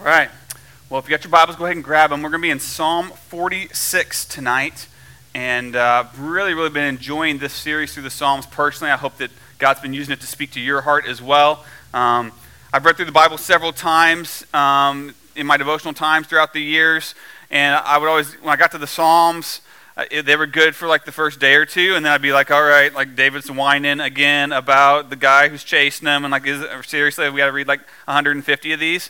All right. Well, if you got your Bibles, go ahead and grab them. We're going to be in Psalm 46 tonight. And really been enjoying this series through the Psalms personally. I hope that God's been using it to speak to your heart as well. I've read through the Bible several times in my devotional times throughout the years. And I would always, when I got to the Psalms, they were good for like the first day or two, and then I'd be like, all right, like David's whining again about the guy who's chasing him, and like, seriously, we got to read like 150 of these.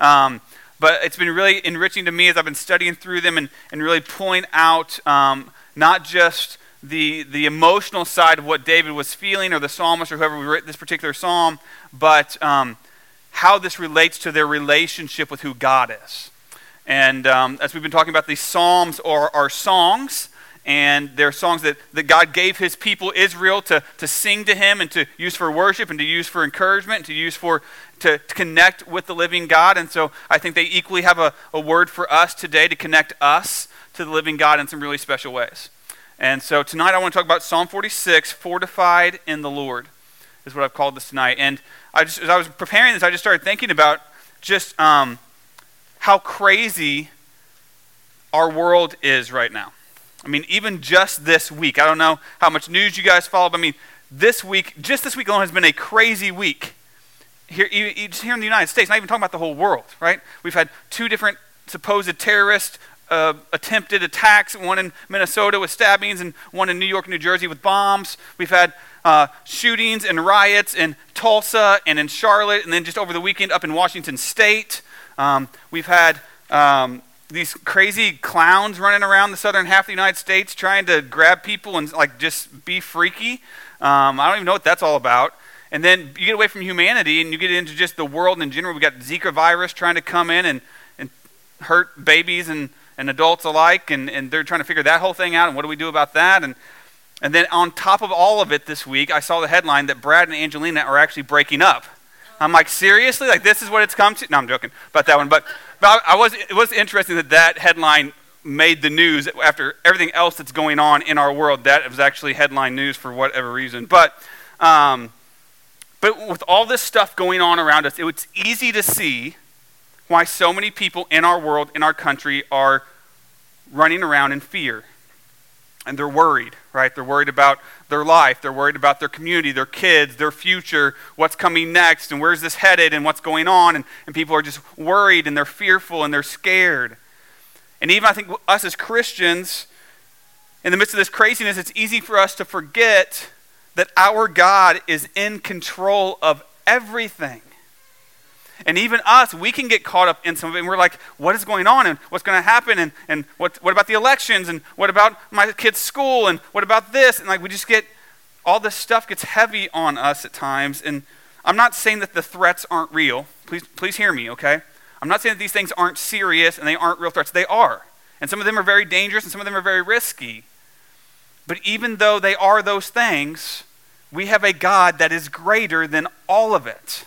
But it's been really enriching to me as I've been studying through them and really pulling out not just the emotional side of what David was feeling, or the psalmist, or whoever wrote this particular psalm, but how this relates to their relationship with who God is. And as we've been talking about, these psalms are songs, and they're songs that God gave his people Israel to sing to him and to use for worship and to use for encouragement and to use to connect with the living God. And so I think they equally have a word for us today to connect us to the living God in some really special ways. And so tonight I want to talk about Psalm 46, Fortified in the Lord, is what I've called this tonight. And as I was preparing this, I just started thinking about just how crazy our world is right now. I mean, even just this week, I don't know how much news you guys follow, but I mean, this week alone has been a crazy week. Just here in the United States, not even talking about the whole world, right? We've had two different supposed terrorist attempted attacks, one in Minnesota with stabbings and one in New York and New Jersey with bombs. We've had shootings and riots in Tulsa and in Charlotte, and then just over the weekend up in Washington State. We've had these crazy clowns running around the southern half of the United States trying to grab people and like just be freaky. I don't even know what that's all about. And then you get away from humanity and you get into just the world in general. We've got Zika virus trying to come in and hurt babies and adults alike, and they're trying to figure that whole thing out, and what do we do about that? And then on top of all of it this week, I saw the headline that Brad and Angelina are actually breaking up. I'm like, seriously? Like, this is what it's come to? No, I'm joking about that one. But it was interesting that headline made the news after everything else that's going on in our world. That was actually headline news for whatever reason. But with all this stuff going on around us, it's easy to see why so many people in our world, in our country, are running around in fear. And they're worried, right? They're worried about their life. They're worried about their community, their kids, their future, what's coming next, and where's this headed, and what's going on. And people are just worried, and they're fearful, and they're scared. And even I think us as Christians, in the midst of this craziness, it's easy for us to forget that our God is in control of everything. And even us, we can get caught up in some of it, and we're like, what is going on, and what's going to happen, and what about the elections, and what about my kid's school, and what about this? And like, we just get, all this stuff gets heavy on us at times. And I'm not saying that the threats aren't real. Please hear me, okay? I'm not saying that these things aren't serious and they aren't real threats. They are. And some of them are very dangerous, and some of them are very risky. But even though they are those things, we have a God that is greater than all of it.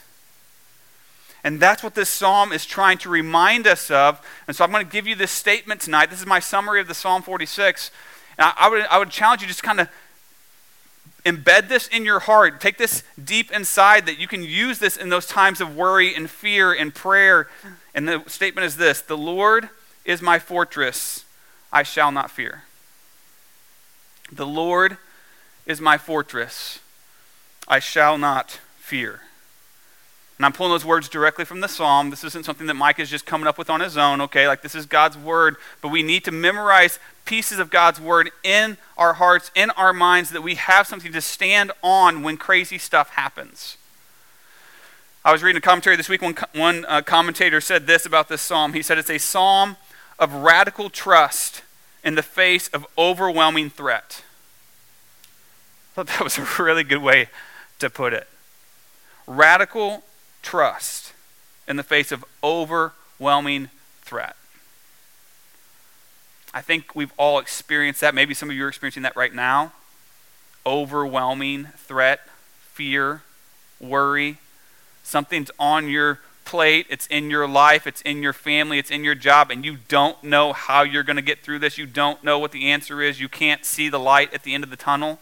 And that's what this psalm is trying to remind us of. And so I'm going to give you this statement tonight. This is my summary of the Psalm 46. And I would challenge you just kind of embed this in your heart. Take this deep inside, that you can use this in those times of worry and fear and prayer. And the statement is this: the Lord is my fortress, I shall not fear. The Lord is my fortress, I shall not fear. And I'm pulling those words directly from the psalm. This isn't something that Mike is just coming up with on his own, okay? Like, this is God's word, but we need to memorize pieces of God's word in our hearts, in our minds, that we have something to stand on when crazy stuff happens. I was reading a commentary this week. One commentator said this about this psalm. He said it's a psalm of radical trust in the face of overwhelming threat. I thought that was a really good way to put it. Radical trust in the face of overwhelming threat. I think we've all experienced that. Maybe some of you are experiencing that right now. Overwhelming threat, fear, worry. Something's on your plate. It's in your life. It's in your family. It's in your job. And you don't know how you're going to get through this. You don't know what the answer is. You can't see the light at the end of the tunnel.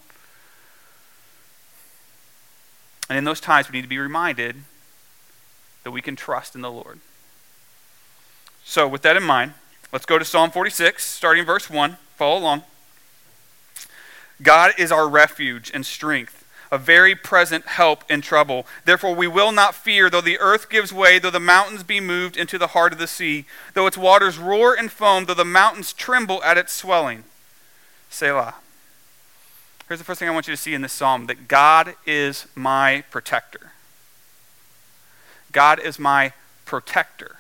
And in those times, we need to be reminded that we can trust in the Lord. So with that in mind, let's go to Psalm 46, starting verse 1. Follow along. God is our refuge and strength, a very present help in trouble. Therefore we will not fear, though the earth gives way, though the mountains be moved into the heart of the sea, though its waters roar and foam, though the mountains tremble at its swelling. Selah. Here's the first thing I want you to see in this psalm, that God is my protector. God is my protector.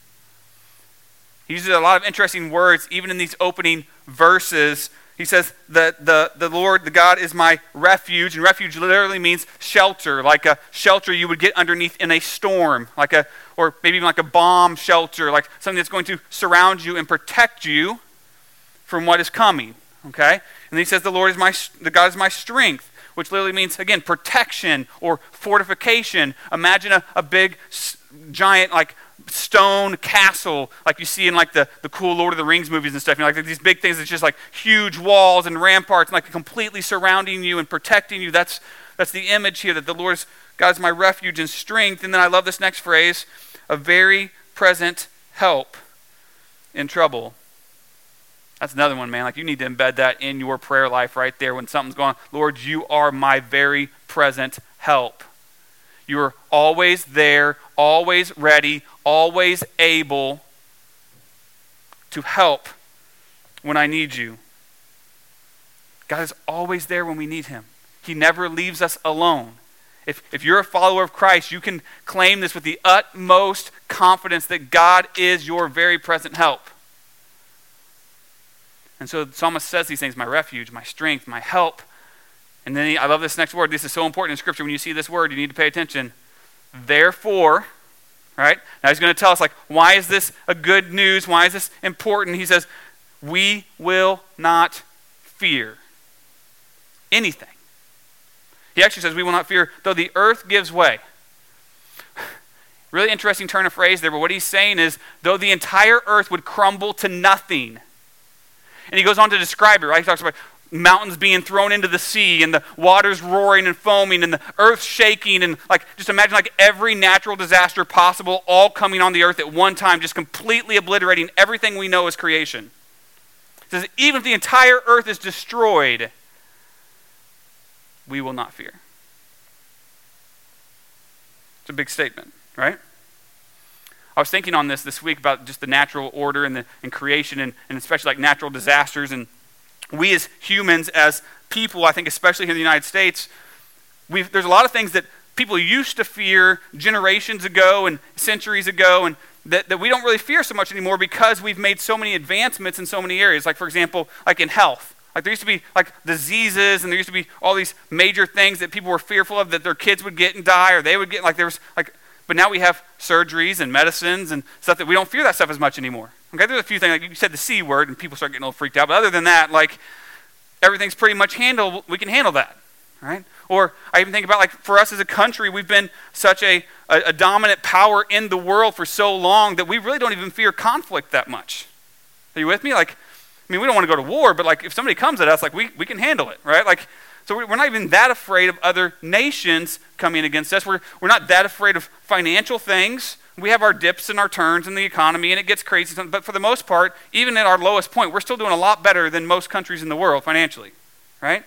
He uses a lot of interesting words, even in these opening verses. He says that the Lord, the God, is my refuge, and refuge literally means shelter, like a shelter you would get underneath in a storm, or maybe even like a bomb shelter, like something that's going to surround you and protect you from what is coming. Okay, and then he says the God is my strength, which literally means, again, protection or fortification. Imagine a big, giant, like stone castle like you see in like the cool Lord of the Rings movies and stuff. You know, like these big things that's just like huge walls and ramparts and like completely surrounding you and protecting you. That's the image here, that the Lord is, God is my refuge and strength. And then I love this next phrase, a very present help in trouble. That's another one, man. Like, you need to embed that in your prayer life right there when something's going on. Lord, you are my very present help. You are always there, always ready, always able to help when I need you. God is always there when we need him. He never leaves us alone. If you're a follower of Christ, you can claim this with the utmost confidence that God is your very present help. And so the psalmist says these things, my refuge, my strength, my help. And then I love this next word. This is so important in Scripture. When you see this word, you need to pay attention. Therefore, right? Now he's going to tell us, like, why is this a good news? Why is this important? He says, we will not fear anything. He actually says we will not fear though the earth gives way. Really interesting turn of phrase there, but what he's saying is, though the entire earth would crumble to nothing. And he goes on to describe it, right? He talks about mountains being thrown into the sea and the waters roaring and foaming and the earth shaking, and like, just imagine like every natural disaster possible all coming on the earth at one time, just completely obliterating everything we know as creation. He says even if the entire earth is destroyed, we will not fear. It's a big statement, right? I was thinking on this week about just the natural order and creation and especially like natural disasters. And we as humans, as people, I think especially here in the United States, there's a lot of things that people used to fear generations ago and centuries ago, and that we don't really fear so much anymore because we've made so many advancements in so many areas. Like, for example, like in health. Like, there used to be like diseases, and there used to be all these major things that people were fearful of, that their kids would get and die, or they would get, like, there was like, but now we have surgeries and medicines and stuff that we don't fear that stuff as much anymore. Okay, there's a few things, like you said the C word and people start getting a little freaked out, but other than that, like, everything's pretty much handled, we can handle that, right? Or I even think about, like, for us as a country, we've been such a dominant power in the world for so long that we really don't even fear conflict that much. Are you with me? Like, I mean, we don't want to go to war, but like if somebody comes at us, like we can handle it, right? Like, so we're not even that afraid of other nations coming against us. We're not that afraid of financial things. We have our dips and our turns in the economy, and it gets crazy. But for the most part, even at our lowest point, we're still doing a lot better than most countries in the world financially, right?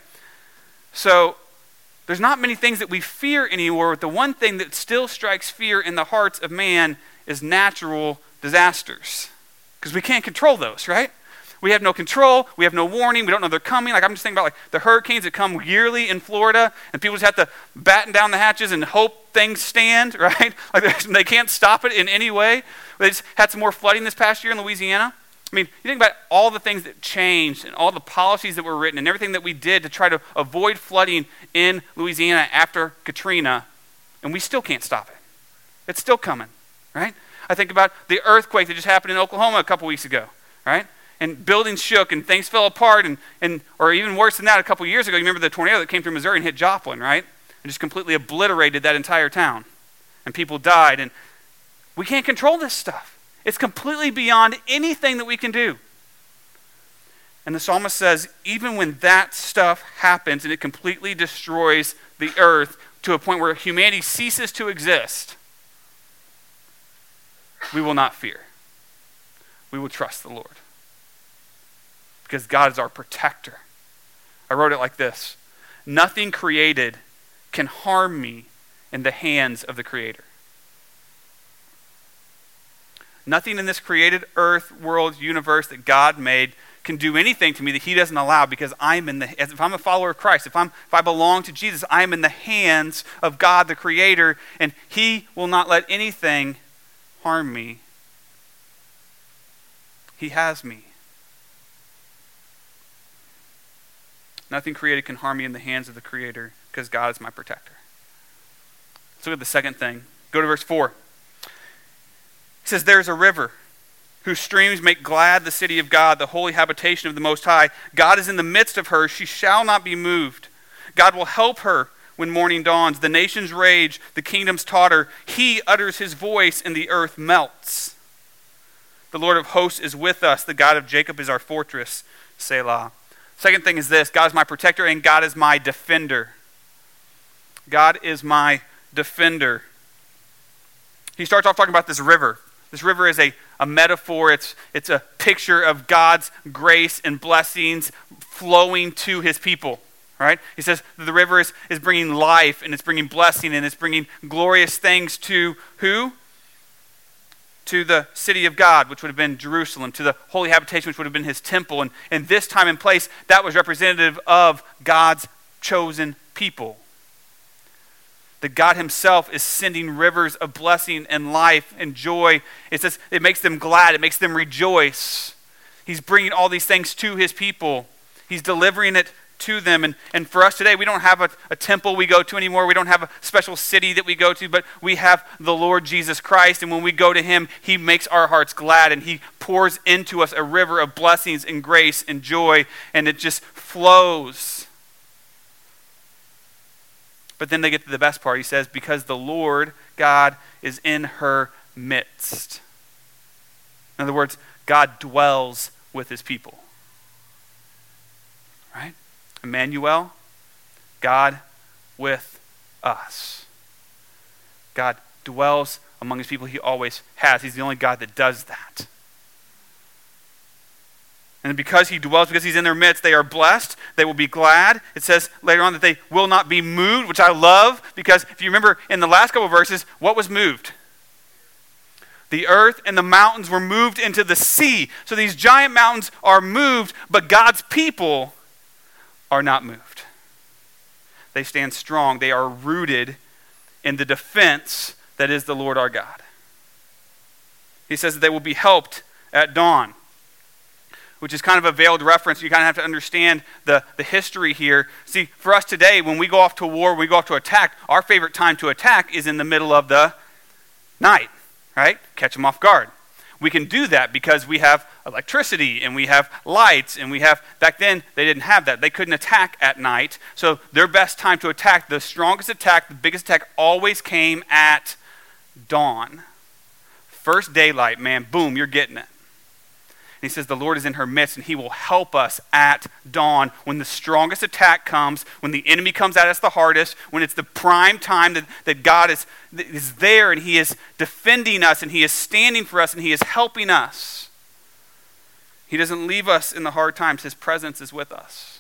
So there's not many things that we fear anymore, but the one thing that still strikes fear in the hearts of man is natural disasters. Because we can't control those, right? We have no control. We have no warning. We don't know they're coming. Like, I'm just thinking about like the hurricanes that come yearly in Florida, and people just have to batten down the hatches and hope things stand, right? Like, they can't stop it in any way. They just had some more flooding this past year in Louisiana. I mean, you think about all the things that changed and all the policies that were written and everything that we did to try to avoid flooding in Louisiana after Katrina, and we still can't stop it. It's still coming, right? I think about the earthquake that just happened in Oklahoma a couple weeks ago, right? And buildings shook and things fell apart, and or even worse than that, a couple years ago, you remember the tornado that came through Missouri and hit Joplin, right? And just completely obliterated that entire town. And people died, and we can't control this stuff. It's completely beyond anything that we can do. And the psalmist says, even when that stuff happens and it completely destroys the earth to a point where humanity ceases to exist, we will not fear. we will trust the Lord. Because God is our protector. I wrote it like this: nothing created can harm me in the hands of the Creator. Nothing in this created earth, world, universe that God made can do anything to me that he doesn't allow, because if I'm a follower of Christ, if I belong to Jesus, I am in the hands of God the Creator, and he will not let anything harm me. He has me. Nothing created can harm me in the hands of the Creator, because God is my protector. Let's look at the second thing. Go to verse 4. It says, there is a river whose streams make glad the city of God, the holy habitation of the Most High. God is in the midst of her. She shall not be moved. God will help her when morning dawns. The nations rage, the kingdoms totter. He utters his voice, and the earth melts. The Lord of hosts is with us. The God of Jacob is our fortress. Selah. Second thing is this: God is my protector, and God is my defender. God is my defender. He starts off talking about this river. This river is a metaphor. It's a picture of God's grace and blessings flowing to his people. Right? He says the river is bringing life, and it's bringing blessing, and it's bringing glorious things to who? To the city of God, which would have been Jerusalem, to the holy habitation, which would have been his temple. And this time and place, that was representative of God's chosen people. That God himself is sending rivers of blessing and life and joy. It says it makes them glad. It makes them rejoice. He's bringing all these things to his people. He's delivering it to them. And for us today, we don't have a temple we go to anymore. We don't have a special city that we go to, but we have the Lord Jesus Christ. And when we go to him, he makes our hearts glad, and he pours into us a river of blessings and grace and joy, and it just flows. But then they get to the best part. He says, because the Lord God is in her midst. In other words, God dwells with his people. Right? Emmanuel, God with us. God dwells among his people. He always has. He's the only God that does that. And because he dwells, because he's in their midst, they are blessed. They will be glad. It says later on that they will not be moved, which I love, because if you remember in the last couple of verses, what was moved? The earth and the mountains were moved into the sea. So these giant mountains are moved, but God's people are not moved. They stand strong. They are rooted in the defense that is the Lord our God. He says that they will be helped at dawn, which is kind of a veiled reference. You kind of have to understand the history here. See, for us today, when we go off to war, when we go off to attack, our favorite time to attack is in the middle of the night, right? Catch them off guard. We can do that because we have electricity and we have lights and we have, back then, they didn't have that. They couldn't attack at night. So their best time to attack, the strongest attack, the biggest attack always came at dawn. First daylight, man, boom, you're getting it. And he says the Lord is in her midst, and he will help us at dawn when the strongest attack comes, when the enemy comes at us the hardest, when it's the prime time that God is there and he is defending us and he is standing for us and he is helping us. He doesn't leave us in the hard times. His presence is with us.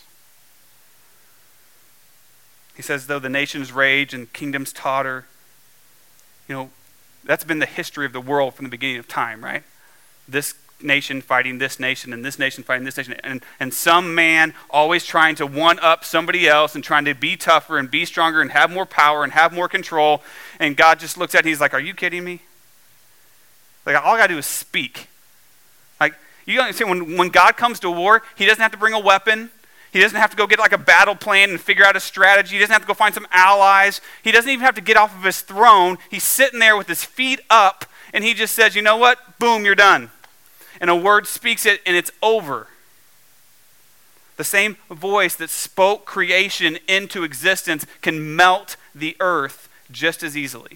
He says, though the nations rage and kingdoms totter, that's been the history of the world from the beginning of time, right? This nation fighting this nation and this nation fighting this nation, and some man always trying to one-up somebody else and trying to be tougher and be stronger and have more power and have more control. And God just looks at it and he's like, are you kidding me? Like, all I got to do is speak. Like, you understand, when God comes to war, he doesn't have to bring a weapon. He doesn't have to go get like a battle plan and figure out a strategy. He doesn't have to go find some allies. He doesn't even have to get off of his throne. He's sitting there with his feet up, and he just says, you know what? Boom, you're done. And a word speaks it, and it's over. The same voice that spoke creation into existence can melt the earth just as easily.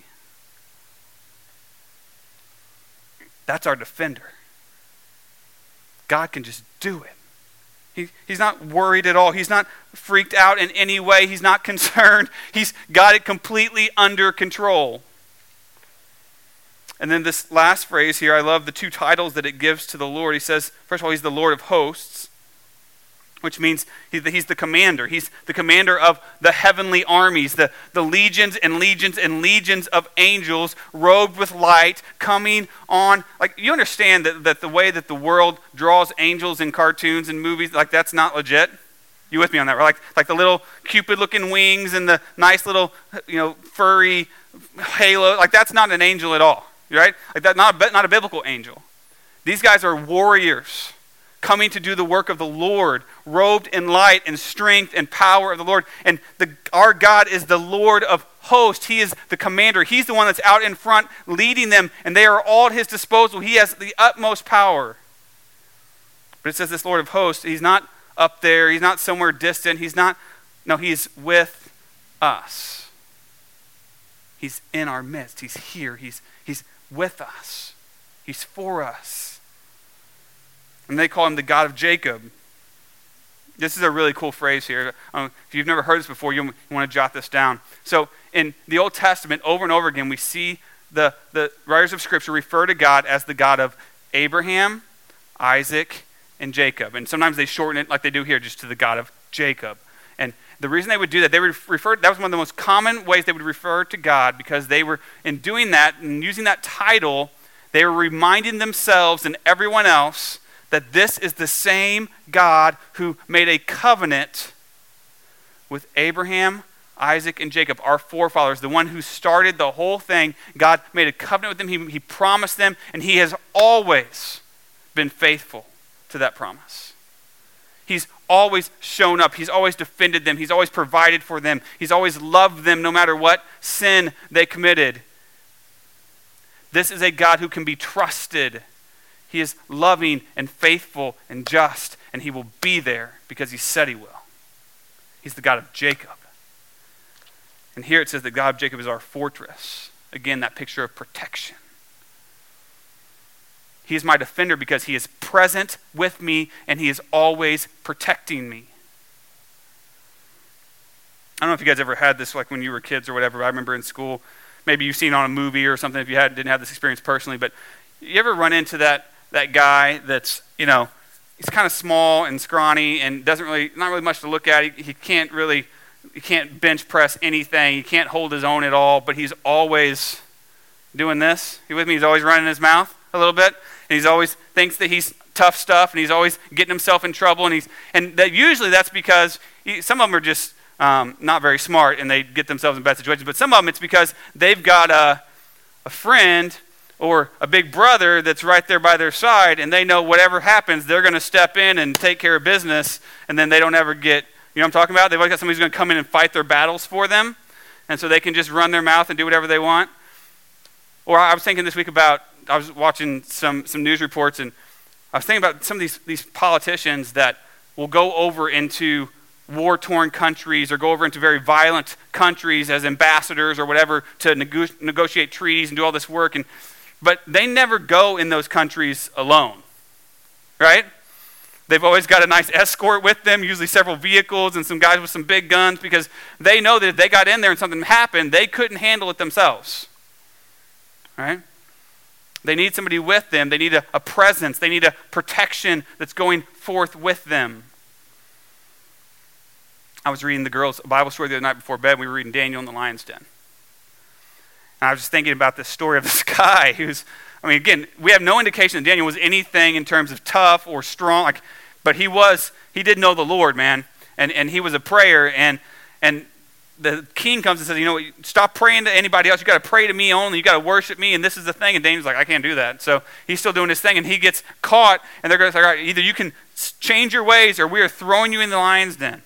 That's our defender. God can just do it. He's not worried at all. He's not freaked out in any way. He's not concerned. He's got it completely under control. And then this last phrase here, I love the two titles that it gives to the Lord. He says, first of all, he's the Lord of hosts, which means he's the commander. He's the commander of the heavenly armies, the legions and legions and legions of angels robed with light coming on. Like, you understand that the way that the world draws angels in cartoons and movies, like, that's not legit? You with me on that, right? Like the little Cupid-looking wings and the nice little, furry halo. Like, that's not an angel at all, right? Like, that's not a biblical angel. These guys are warriors coming to do the work of the Lord, robed in light and strength and power of the Lord. And our God is the Lord of hosts. He is the commander. He's the one that's out in front leading them, and they are all at his disposal. He has the utmost power. But it says this Lord of hosts, he's not up there. He's not somewhere distant. He's with us. He's in our midst. He's here. He's with us. He's for us. And they call him the God of Jacob. This is a really cool phrase here. If you've never heard this before, you want to jot this down. So in the Old Testament, over and over again, we see the writers of Scripture refer to God as the God of Abraham, Isaac, and Jacob. And sometimes they shorten it like they do here, just to the God of Jacob. And the reason they would do that, that was one of the most common ways they would refer to God, because they were, in doing that and using that title, they were reminding themselves and everyone else that this is the same God who made a covenant with Abraham, Isaac, and Jacob, our forefathers, the one who started the whole thing. God made a covenant with them. He promised them, and he has always been faithful to that promise. He's always shown up. He's always defended them. He's always provided for them. He's always loved them no matter what sin they committed. This is a God who can be trusted. He is loving and faithful and just, and he will be there because he said he will. He's the God of Jacob. And here it says that God of Jacob is our fortress. Again, that picture of protection. He is my defender because he is present with me and he is always protecting me. I don't know if you guys ever had this, like when you were kids or whatever. I remember in school, maybe you've seen it on a movie or something if you didn't have this experience personally, but you ever run into that guy that's, he's kind of small and scrawny and not really much to look at. He can't bench press anything. He can't hold his own at all, but he's always doing this. You with me? He's always running his mouth a little bit, and he's always thinks that he's tough stuff, and he's always getting himself in trouble, usually that's because some of them are just not very smart, and they get themselves in bad situations, but some of them it's because they've got a friend or a big brother that's right there by their side, and they know whatever happens, they're going to step in and take care of business, and then they don't ever get, you know what I'm talking about? They've always got somebody who's going to come in and fight their battles for them, and so they can just run their mouth and do whatever they want. Or I was thinking this week I was watching some news reports, and I was thinking about some of these politicians that will go over into war-torn countries or go over into very violent countries as ambassadors or whatever to negotiate treaties and do all this work, but they never go in those countries alone, right? They've always got a nice escort with them, usually several vehicles and some guys with some big guns, because they know that if they got in there and something happened, they couldn't handle it themselves, right? They need somebody with them. They need a presence. They need a protection that's going forth with them. I was reading the girls' Bible story the other night before bed. We were reading Daniel in the Lion's Den. And I was just thinking about this story of this guy again, we have no indication that Daniel was anything in terms of tough or strong, but he did know the Lord, man. And he was a prayer, and the king comes and says, stop praying to anybody else. You got to pray to me only. You got to worship me, and this is the thing. And Daniel's like, I can't do that. So he's still doing his thing, and he gets caught, and they're going to say, all right, either you can change your ways, or we are throwing you in the lion's den.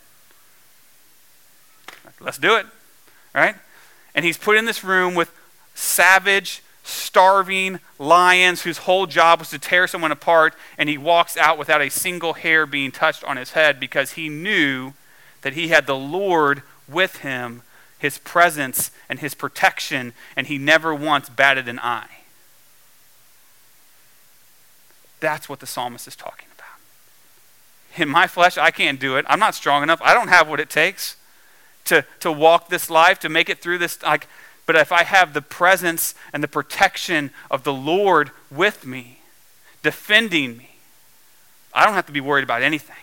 Let's do it, right? And he's put in this room with savage, starving lions whose whole job was to tear someone apart, and he walks out without a single hair being touched on his head because he knew that he had the Lord with him, his presence and his protection, and he never once batted an eye. That's what the psalmist is talking about. In my flesh, I can't do it. I'm not strong enough. I don't have what it takes to walk this life, to make it through this. But But if I have the presence and the protection of the Lord with me, defending me, I don't have to be worried about anything.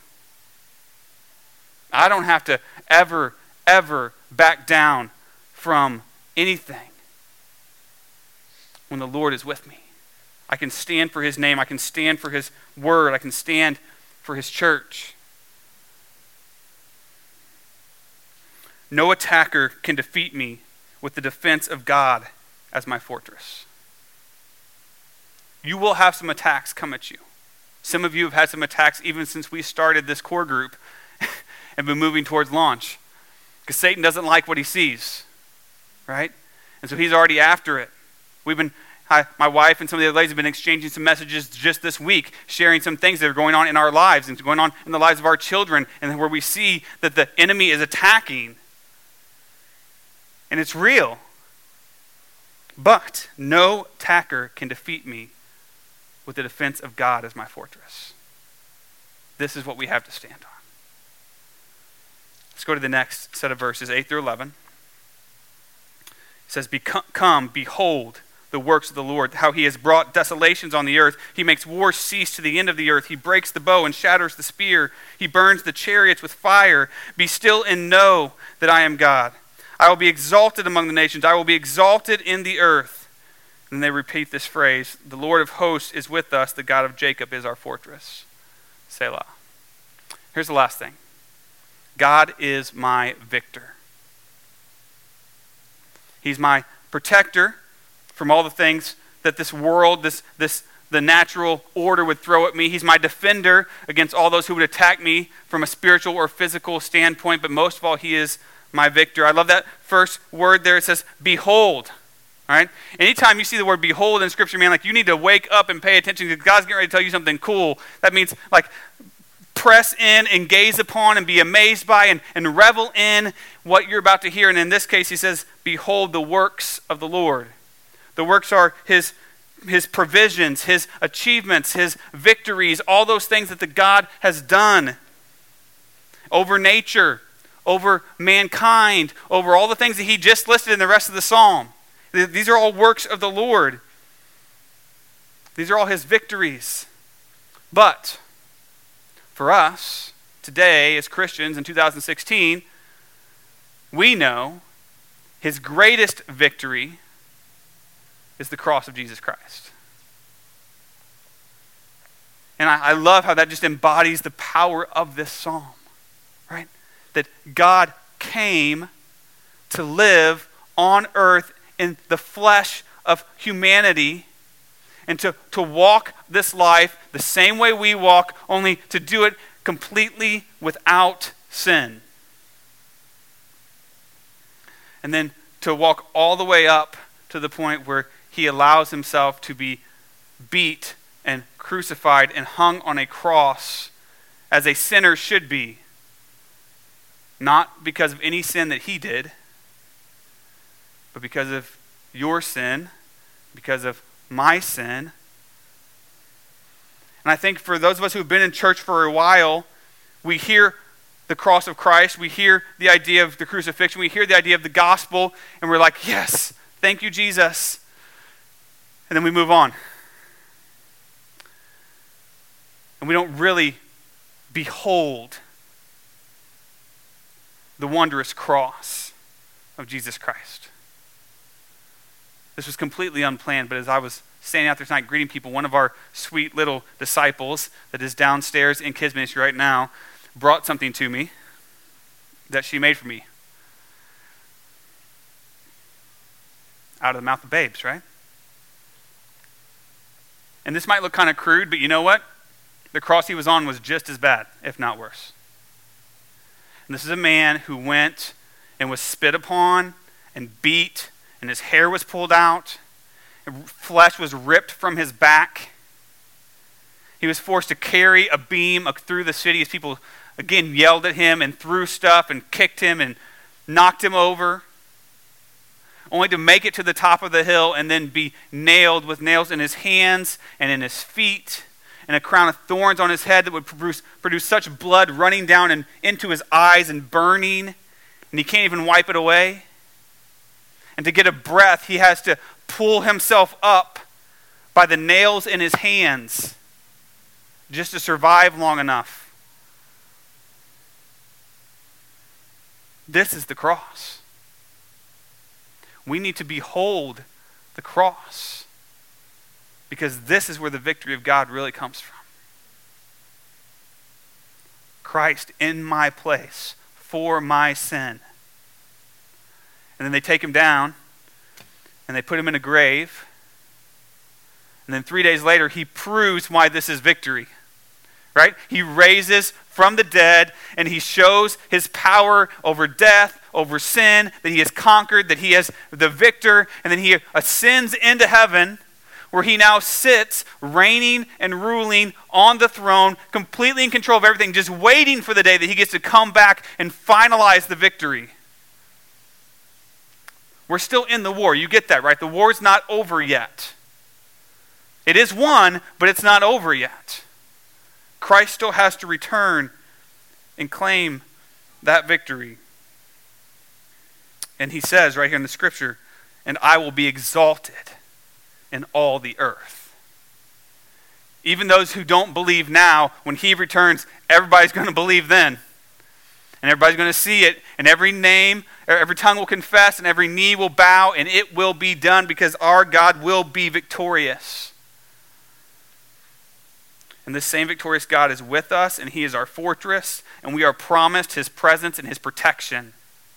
I don't have to ever back down from anything when the Lord is with me. I can stand for his name. I can stand for his word. I can stand for his church. No attacker can defeat me with the defense of God as my fortress. You will have some attacks come at you. Some of you have had some attacks even since we started this core group and been moving towards launch. Because Satan doesn't like what he sees, right? And so he's already after it. My wife and some of the other ladies have been exchanging some messages just this week, sharing some things that are going on in our lives and going on in the lives of our children, and where we see that the enemy is attacking. And it's real. But no attacker can defeat me with the defense of God as my fortress. This is what we have to stand on. Let's go to the next set of verses, 8 through 11. It says, Come, behold the works of the Lord, how he has brought desolations on the earth. He makes war cease to the end of the earth. He breaks the bow and shatters the spear. He burns the chariots with fire. Be still and know that I am God. I will be exalted among the nations. I will be exalted in the earth. And they repeat this phrase, the Lord of hosts is with us. The God of Jacob is our fortress. Selah. Here's the last thing. God is my victor. He's my protector from all the things that this world, the natural order would throw at me. He's my defender against all those who would attack me from a spiritual or physical standpoint. But most of all, he is my victor. I love that first word there. It says, behold. All right? Anytime you see the word behold in Scripture, man, like you need to wake up and pay attention because God's getting ready to tell you something cool. That means like press in and gaze upon and be amazed by and revel in what you're about to hear. And in this case, he says, behold the works of the Lord. The works are his provisions, his achievements, his victories, all those things that the God has done over nature, over mankind, over all the things that he just listed in the rest of the psalm. These are all works of the Lord. These are all his victories. But for us, today as Christians in 2016, we know his greatest victory is the cross of Jesus Christ. And I love how that just embodies the power of this psalm, right? That God came to live on earth in the flesh of humanity and to walk this life the same way we walk, only to do it completely without sin. And then to walk all the way up to the point where he allows himself to be beat and crucified and hung on a cross as a sinner should be. Not because of any sin that he did, but because of your sin, because of my sin. And I think for those of us who've been in church for a while, we hear the cross of Christ, we hear the idea of the crucifixion, we hear the idea of the gospel, and we're like, yes, thank you, Jesus. And then we move on. And we don't really behold the wondrous cross of Jesus Christ. This was completely unplanned, but as I was standing out there tonight greeting people, one of our sweet little disciples that is downstairs in kids ministry right now brought something to me that she made for me. Out of the mouth of babes, right? And this might look kind of crude, but you know what? The cross he was on was just as bad, if not worse. And this is a man who went and was spit upon and beat, and his hair was pulled out, and flesh was ripped from his back. He was forced to carry a beam through the city as people, again, yelled at him and threw stuff and kicked him and knocked him over, only to make it to the top of the hill and then be nailed with nails in his hands and in his feet, and a crown of thorns on his head that would produce such blood running down and into his eyes and burning, and he can't even wipe it away. And to get a breath, he has to pull himself up by the nails in his hands just to survive long enough. This is the cross. We need to behold the cross because this is where the victory of God really comes from. Christ in my place for my sin. And then they take him down and they put him in a grave. And then 3 days later, he proves why this is victory. Right? He raises from the dead and he shows his power over death, over sin, that he has conquered, that he is the victor. And then he ascends into heaven where he now sits reigning and ruling on the throne, completely in control of everything, just waiting for the day that he gets to come back and finalize the victory. We're still in the war. You get that, right? The war's not over yet. It is won, but it's not over yet. Christ still has to return and claim that victory. And he says right here in the scripture, and I will be exalted in all the earth. Even those who don't believe now, when he returns, everybody's going to believe then. And everybody's going to see it, and every name, every tongue will confess, and every knee will bow, and it will be done because our God will be victorious. And this same victorious God is with us, and he is our fortress, and we are promised his presence and his protection.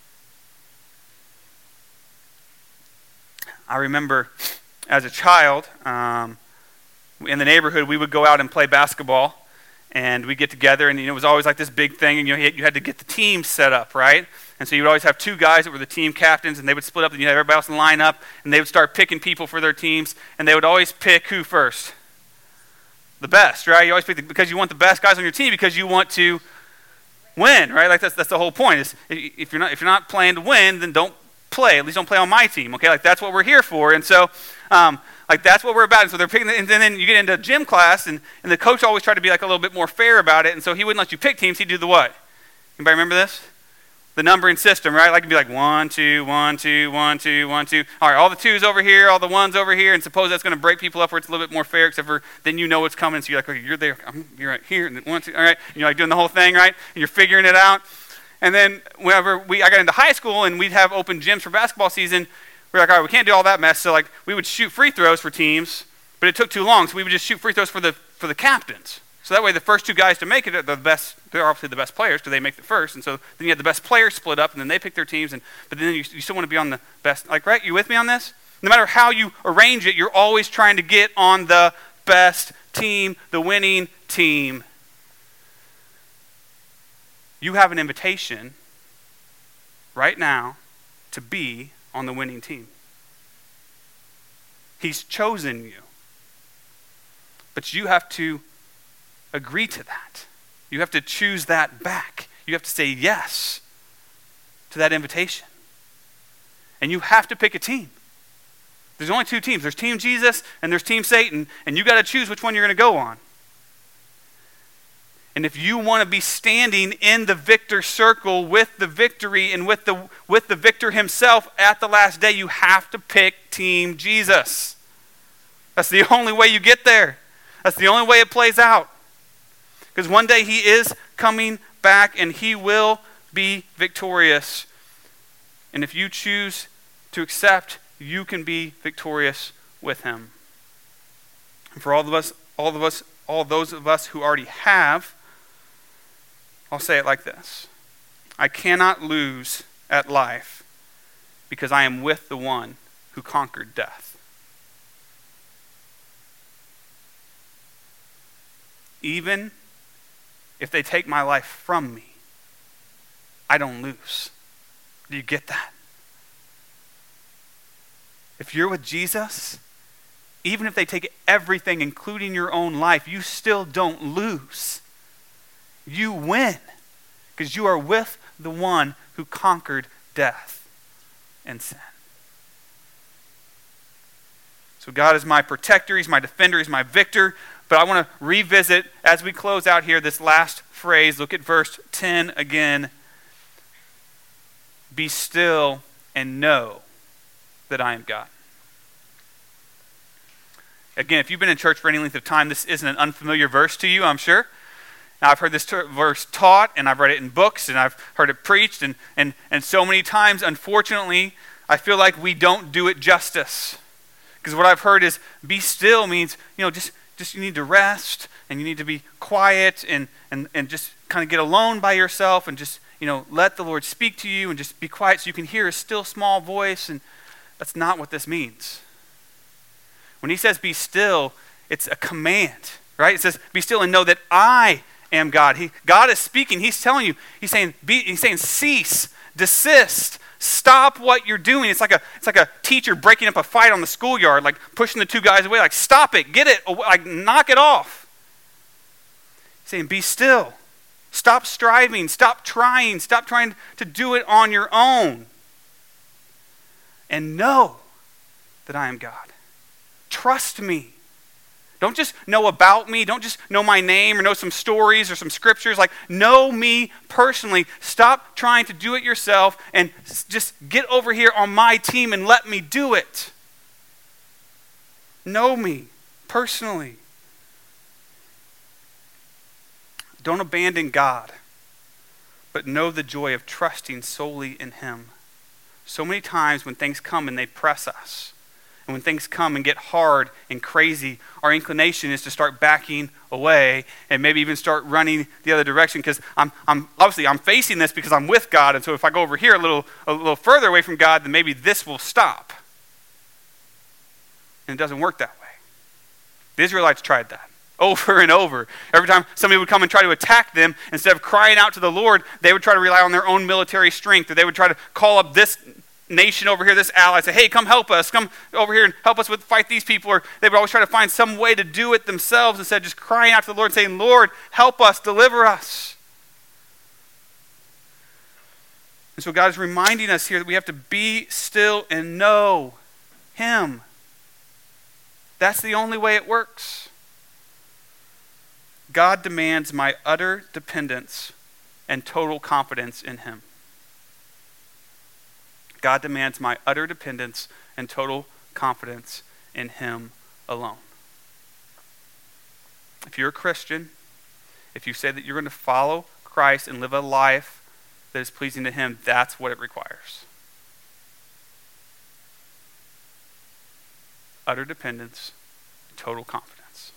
I remember as a child, in the neighborhood, we would go out and play basketball. And we'd get together, and it was always like this big thing, and you had to get the team set up, right? And so you would always have two guys that were the team captains, and they would split up, and you had everybody else line up, and they would start picking people for their teams, and they would always pick who first? The best, right? You always pick because you want the best guys on your team because you want to win, right? Like that's the whole point. Is if you're not playing to win, then don't play. At least don't play on my team, okay? Like that's what we're here for, and so. Like that's what we're about. And so they're picking, and then you get into gym class, and the coach always tried to be like a little bit more fair about it, and so he wouldn't let you pick teams. He'd do the what? Anybody remember this? The numbering system, right? Like it'd be like 1, 2, 1, 2, 1, 2, 1, 2. All right, all the 2s over here, all the 1s over here, and suppose that's going to break people up where it's a little bit more fair, except for then you know what's coming. So you're like, okay, you're there, you're right here, and then 1, 2, all right. And you're like doing the whole thing, right? And you're figuring it out. And then whenever I got into high school and we'd have open gyms for basketball season, we were like, all right, we can't do all that mess. So like we would shoot free throws for teams, but it took too long. So we would just shoot free throws for the captains. So that way the first 2 guys to make it are the best. They're obviously the best players because they make it first. And so then you had the best players split up, and then they pick their teams. But then you still want to be on the best. Like, right? You with me on this? No matter how you arrange it, you're always trying to get on the best team, the winning team. You have an invitation right now to be on the winning team. He's chosen you. But you have to agree to that. You have to choose that back. You have to say yes to that invitation. And you have to pick a team. There's only 2 teams. There's Team Jesus and there's Team Satan, and you got to choose which one you're going to go on. And if you want to be standing in the victor circle with the victory and with the victor himself at the last day, you have to pick Team Jesus. That's the only way you get there. That's the only way it plays out. Because one day he is coming back and he will be victorious. And if you choose to accept, you can be victorious with him. And for all those of us who already have, I'll say it like this. I cannot lose at life because I am with the one who conquered death. Even if they take my life from me, I don't lose. Do you get that? If you're with Jesus, even if they take everything, including your own life, you still don't lose. You win because you are with the one who conquered death and sin. So God is my protector, he's my defender, he's my victor. But I want to revisit, as we close out here, this last phrase. Look at verse 10 again. Be still and know that I am God. Again, if you've been in church for any length of time, this isn't an unfamiliar verse to you, I'm sure. Now, I've heard this verse taught, and I've read it in books, and I've heard it preached, and so many times, unfortunately, I feel like we don't do it justice. Because what I've heard is be still means, just you need to rest, and you need to be quiet, and just kind of get alone by yourself, and just, let the Lord speak to you, and just be quiet so you can hear his still small voice, and that's not what this means. When he says be still, it's a command, right? It says be still and know that I am God. God is speaking. He's telling you. He's saying cease, desist, stop what you're doing. It's like a teacher breaking up a fight on the schoolyard, like pushing the two guys away. Like stop it, get it, like knock it off. He's saying be still. Stop striving. Stop trying. Stop trying to do it on your own. And know that I am God. Trust me. Don't just know about me. Don't just know my name or know some stories or some scriptures. Like, know me personally. Stop trying to do it yourself and just get over here on my team and let me do it. Know me personally. Don't abandon God, but know the joy of trusting solely in him. So many times when things come and they press us, and when things come and get hard and crazy, our inclination is to start backing away and maybe even start running the other direction because I'm facing this because I'm with God, and so if I go over here a little further away from God, then maybe this will stop. And it doesn't work that way. The Israelites tried that over and over. Every time somebody would come and try to attack them, instead of crying out to the Lord, they would try to rely on their own military strength, or they would try to call up this nation over here, this ally, say, hey, come help us, come over here and help us fight these people. Or they would always try to find some way to do it themselves instead of just crying out to the Lord and saying, Lord, help us, deliver us. And so God is reminding us here that we have to be still and know him. That's the only way it works. God demands my utter dependence and total confidence in him. God demands my utter dependence and total confidence in him alone. If you're a Christian, if you say that you're going to follow Christ and live a life that is pleasing to him, that's what it requires. Utter dependence, total confidence.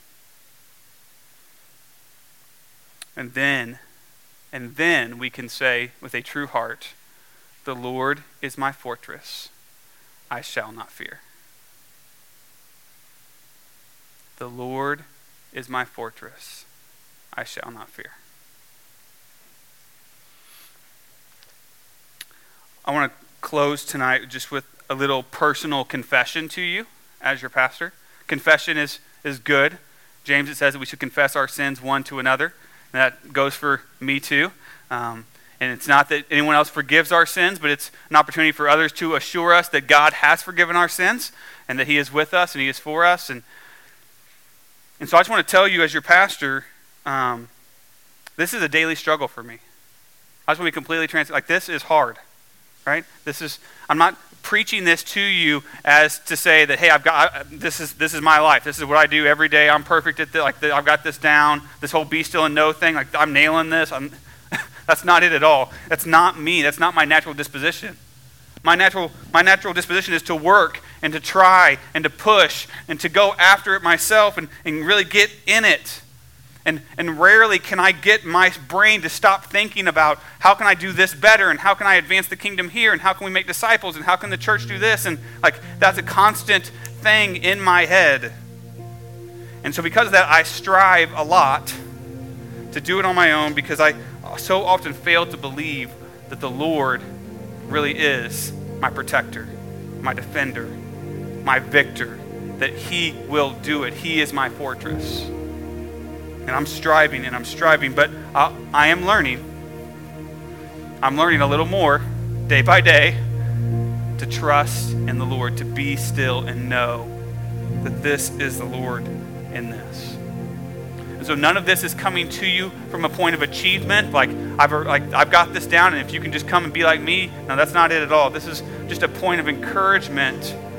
And then we can say with a true heart, the Lord is my fortress, I shall not fear. The Lord is my fortress, I shall not fear. I want to close tonight just with a little personal confession to you as your pastor. Confession is good. James, it says that we should confess our sins one to another. And that goes for me too. And it's not that anyone else forgives our sins, but it's an opportunity for others to assure us that God has forgiven our sins and that he is with us and he is for us. And so I just want to tell you as your pastor, this is a daily struggle for me. I just want to be completely transparent. Like, this is hard, right? I'm not preaching this to you as to say that, hey, this is my life. This is what I do every day. I'm perfect at this. I've got this down. This whole be still and know thing. Like, I'm nailing this. That's not it at all. That's not me. That's not my natural disposition. My natural disposition is to work and to try and to push and to go after it myself and really get in it. And rarely can I get my brain to stop thinking about how can I do this better and how can I advance the kingdom here and how can we make disciples and how can the church do this, and that's a constant thing in my head. And so because of that, I strive a lot to do it on my own because I so often fail to believe that the Lord really is my protector, my defender, my victor, that he will do it. He is my fortress. And I'm striving, but I am learning. I'm learning a little more day by day to trust in the Lord, to be still and know that this is the Lord in this. And so none of this is coming to you from a point of achievement, like I've got this down, and if you can just come and be like me. No, that's not it at all. This is just a point of encouragement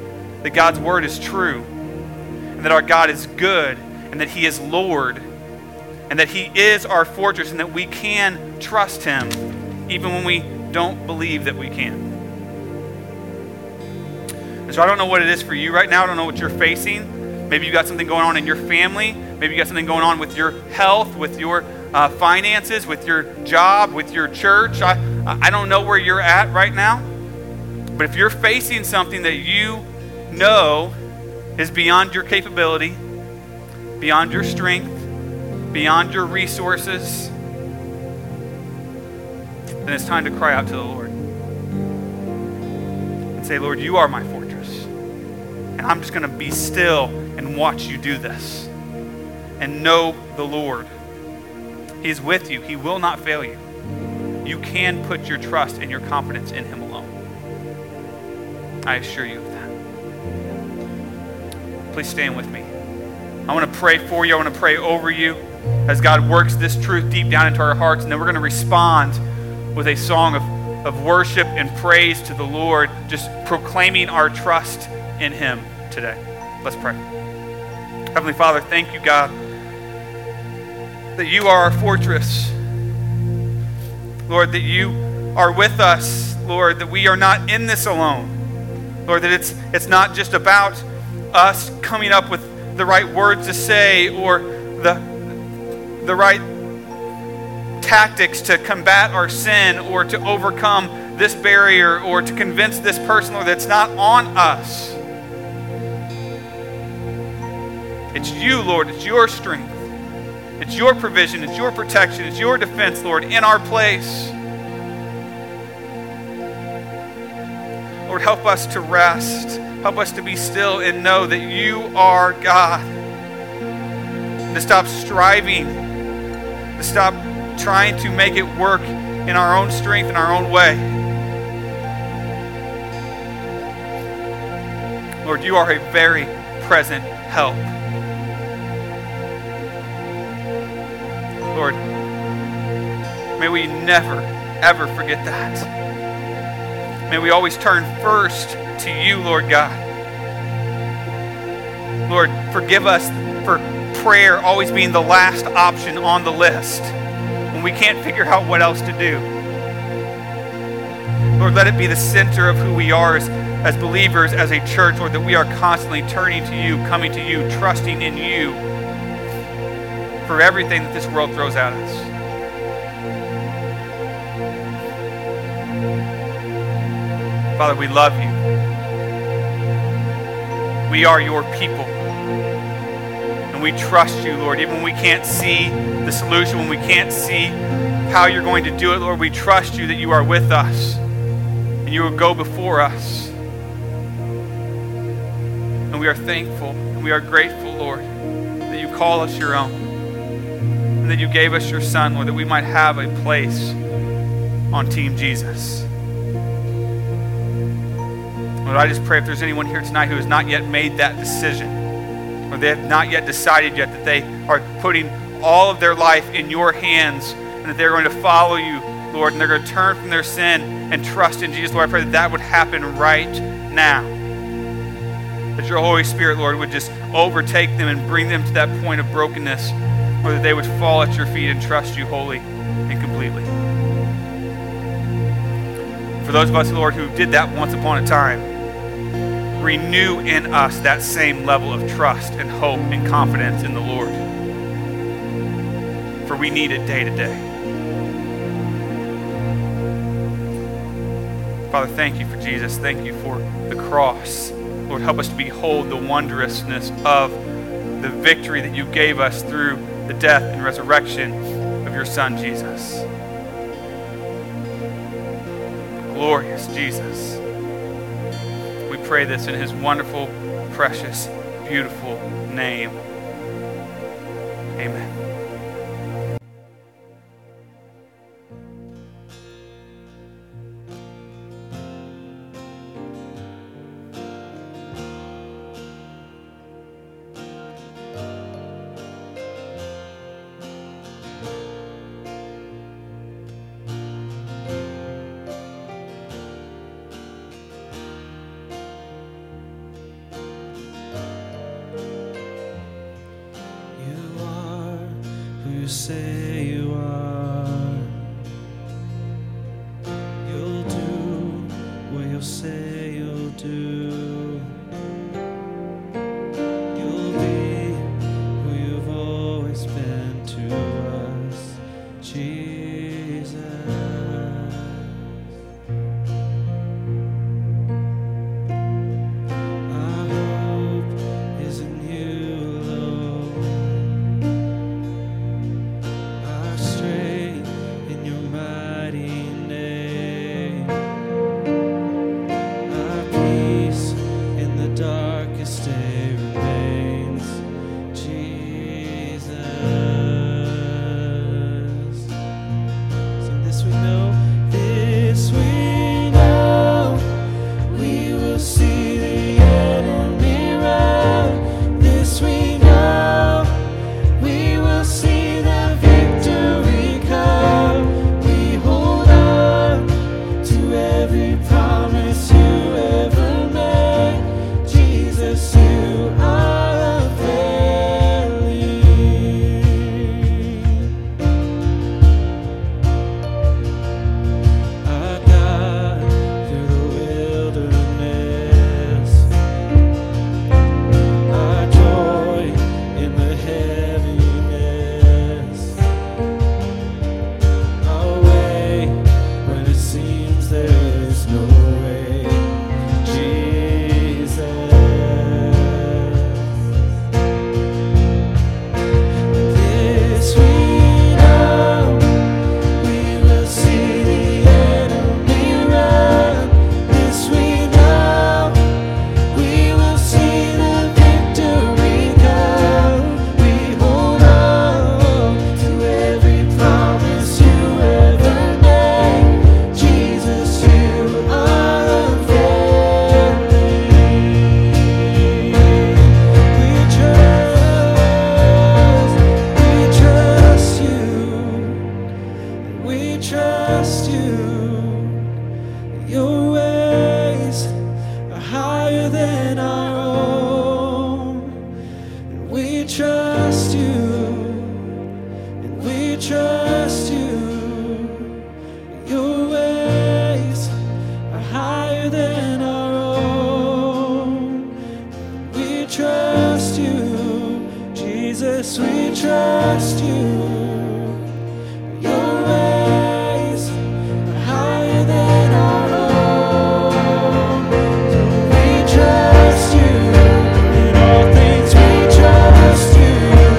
that God's word is true, and that our God is good, and that he is Lord, and that he is our fortress, and that we can trust him even when we don't believe that we can. And so I don't know what it is for you right now. I don't know what you're facing. Maybe you've got something going on in your family. Maybe you got something going on with your health, with your finances, with your job, with your church. I don't know where you're at right now. But if you're facing something that you know is beyond your capability, beyond your strength, beyond your resources, then it's time to cry out to the Lord and say, Lord, you are my fortress. And I'm just going to be still and watch you do this. And know the Lord. He is with you. He will not fail you. You can put your trust and your confidence in him alone. I assure you of that. Please stand with me. I want to pray for you. I want to pray over you as God works this truth deep down into our hearts. And then we're going to respond with a song of worship and praise to the Lord, just proclaiming our trust in him today. Let's pray. Heavenly Father, thank you, God, that you are our fortress. Lord, that you are with us. Lord, that we are not in this alone. Lord, that it's not just about us coming up with the right words to say or the right tactics to combat our sin or to overcome this barrier or to convince this person, Lord, that's not on us. It's you, Lord. It's your strength. It's your provision. It's your protection. It's your defense, Lord, in our place. Lord, help us to rest. Help us to be still and know that you are God. And to stop striving, to stop trying to make it work in our own strength, in our own way. Lord, you are a very present help. Lord, may we never, ever forget that. May we always turn first to you, Lord God. Lord, forgive us for prayer always being the last option on the list when we can't figure out what else to do. Lord, let it be the center of who we are as believers, as a church, Lord, that we are constantly turning to you, coming to you, trusting in you for everything that this world throws at us. Father, we love you. We are your people. And we trust you, Lord, even when we can't see the solution, when we can't see how you're going to do it, Lord, we trust you that you are with us and you will go before us. And we are thankful and we are grateful, Lord, that you call us your own and that you gave us your Son, Lord, that we might have a place on Team Jesus. Lord, I just pray if there's anyone here tonight who has not yet made that decision, or they have not yet decided yet that they are putting all of their life in your hands and that they're going to follow you, Lord, and they're going to turn from their sin and trust in Jesus, Lord, I pray that that would happen right now. That your Holy Spirit, Lord, would just overtake them and bring them to that point of brokenness, or that they would fall at your feet and trust you wholly and completely. For those of us, Lord, who did that once upon a time, renew in us that same level of trust and hope and confidence in the Lord. For we need it day to day. Father, thank you for Jesus. Thank you for the cross. Lord, help us to behold the wondrousness of the victory that you gave us through the death and resurrection of your Son, Jesus. Glorious Jesus. We pray this in his wonderful, precious, beautiful name. Amen. you say you are. You'll do what you'll say you'll do. You'll be who you've always been to us, Jesus. Our hope is in you alone. Our strength in your mighty name. Our peace in the darkest day remains, Jesus. Sing this we know, this we know, we will see the enemy run. This we know, we will see the victory come. We hold on to every promise you ever made. Jesus, you are unfailing. Our God, through the wilderness, our joy in the heaviness, our way when it seems there is no way, Jesus. This we know, we will see the enemy run. This we know, we will see the victory come. We hold on to every promise you ever made. Jesus, you are unfailing. We trust you. Your ways are higher than our own. We trust you. And we trust you. Your ways are higher than our own. We trust you, Jesus, we trust you. Your ways are higher than our own. So we trust you. In all things we trust you.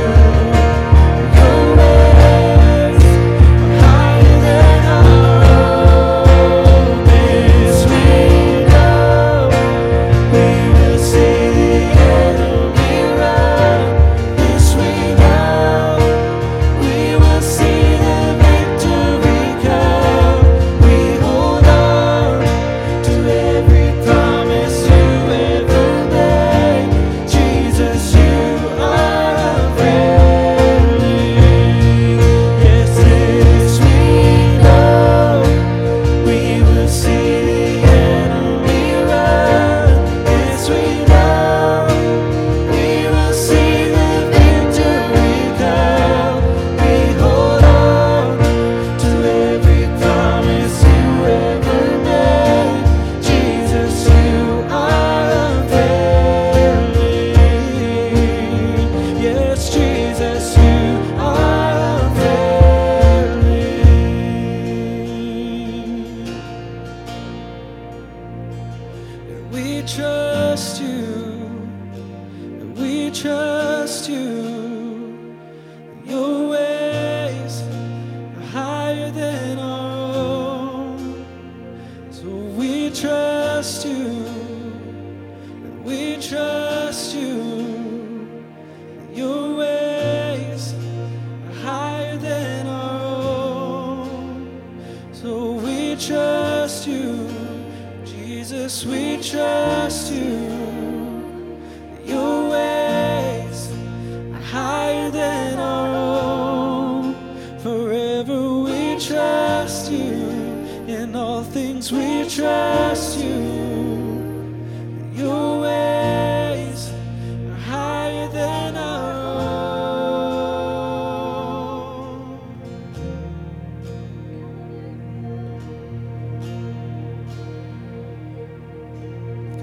Your ways are higher than our own. This we know, we will see the enemy run. This we know, we will see the victory come. We hold on to every promise you ever made. Jesus, you are unfailing. Yes, this we know, we will see the enemy run. This we know, we will see the victory come. We hold on to every promise you ever made. Jesus, you are unfailing. Yes, Jesus, you are unfailing. We trust you. We trust you. Your ways are higher than our own. So we trust you. We trust you. Your ways are higher than our own. So we trust you, Jesus, we trust you. Your ways are higher than our own. Forever we trust you. In all things we trust you. Your ways are higher than our own.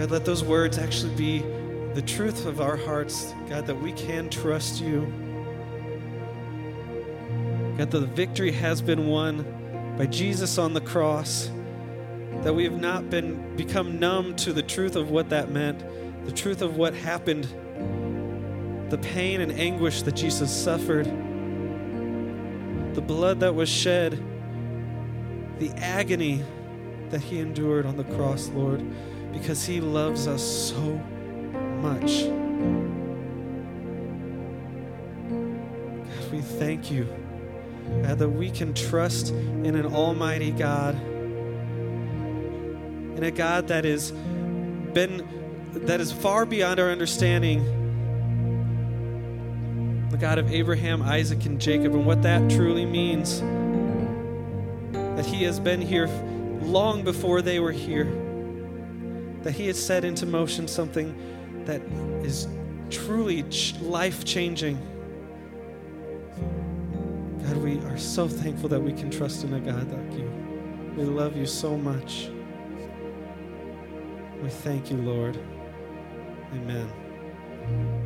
God, let those words actually be the truth of our hearts, God, that we can trust you. God, the victory has been won by Jesus on the cross, that we have not become numb to the truth of what that meant, the truth of what happened, the pain and anguish that Jesus suffered, the blood that was shed, the agony that he endured on the cross, Lord, because he loves us so much. God, we thank you, God, that we can trust in an almighty God, in a God that is far beyond our understanding, the God of Abraham, Isaac, and Jacob, and what that truly means, that he has been here long before they were here, that he has set into motion something that is truly life-changing. God, we are so thankful that we can trust in a God like you. We love you so much. We thank you, Lord. Amen.